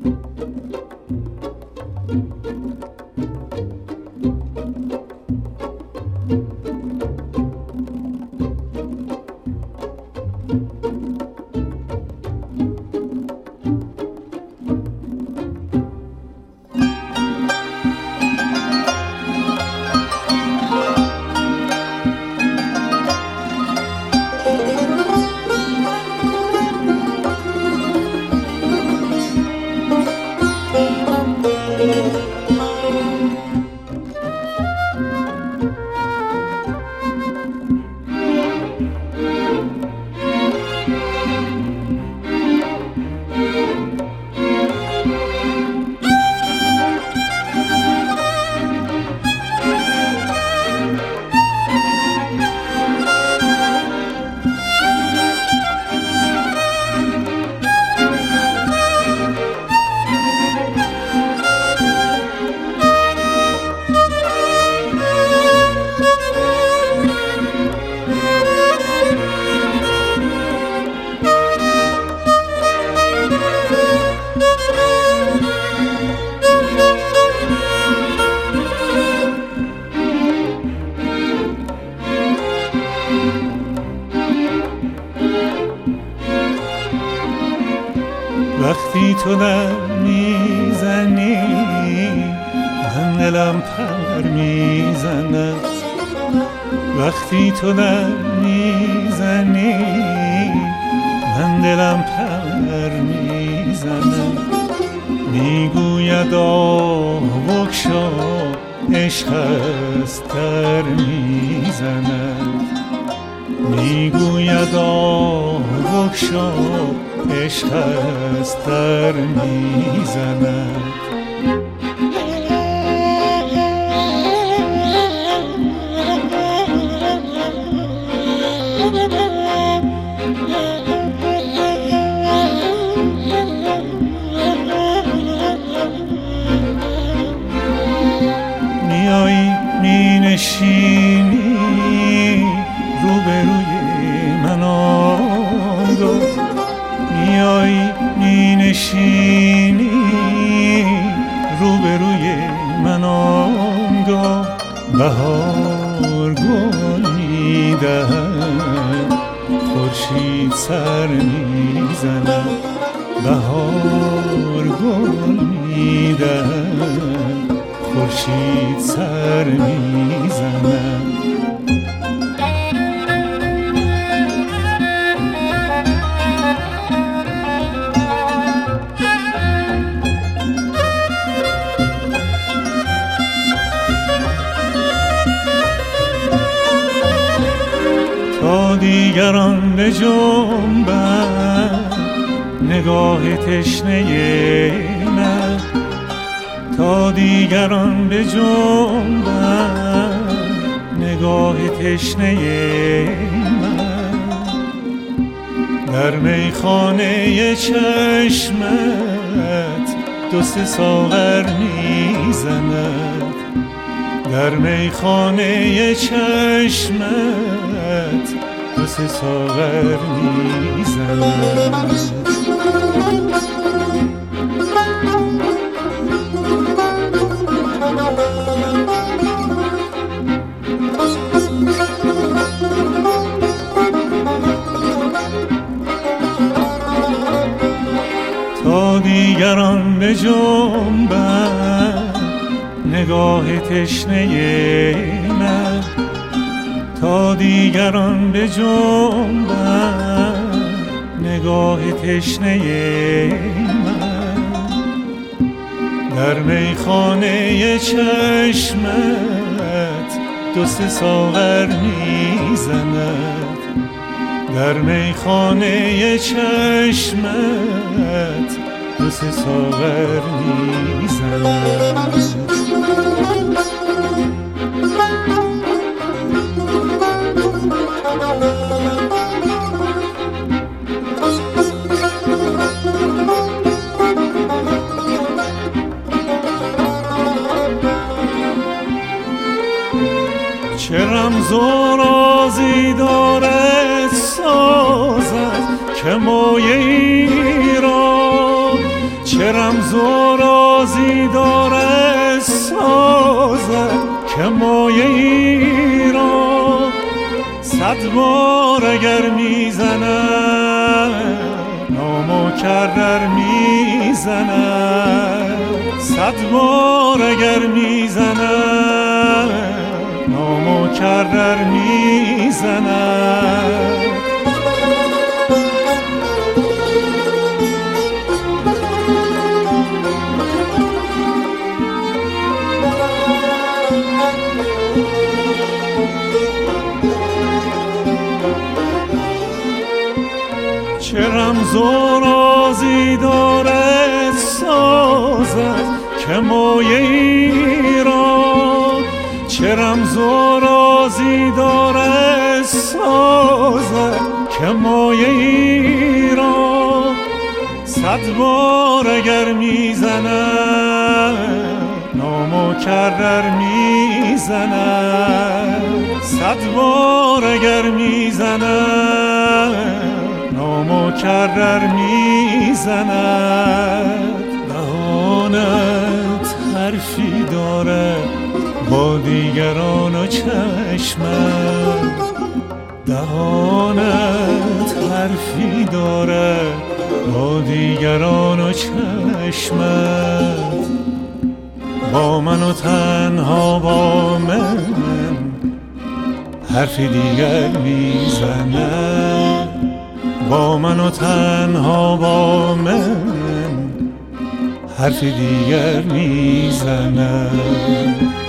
وقتی تو در میزنی من دلم پر میزند، وقتی تو در میزنی من دلم پر میزند، میگوید آه بگشا عشق است در میزند، میگوید آه بگشا عشق است در میزند. میایی مینشینی روبروی من آنگاه، میایی مینشینی روبروی من آنگاه، بهار گل میدهد خورشید سر میزند، بهار گل میدهد خورشید سر میزند. تا دیگران به جنبند نگاه تشنه من، تا دیگران به جنبند نگاه تشنه من، در میخانه چشمت دو سه ساغر میزند، در میخانه چشمت دو سه ساغر میزند. تا دیگران به جنبند نگاه تشنه من، تا دیگران به جنبند نگاه تشنه من، در میخانه چشمت دو سه ساغر میزند، در میخانه چشمت دو سه ساغر میزند. چه رمز و رازی دارد سازد که مایه ای را، چه رمز و رازی داره سازد که مایه ای را 100 بار اگر میزند نامکرر میزند 100 بار اگر میزند نامکرر میزند. چه رمز و رازی داره سازد که مایه ای را چه رمز و رازی داره سازد که مایه ای را 100 بار اگر میزند نامکرر میزند 100 بار اگر میزند نامکرر میزند. دهانت حرفی داره با دیگران و چشمت دهانت حرفی داره با دیگران و چشمت با من و تنها با من حرفی دیگر میزند با من و تنها با من حرفی دیگر میزند.